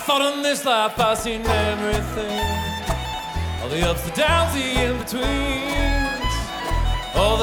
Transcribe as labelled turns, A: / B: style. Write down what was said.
A: thought in this life I've seen everything, all the ups, the downs, the in-betweens, all the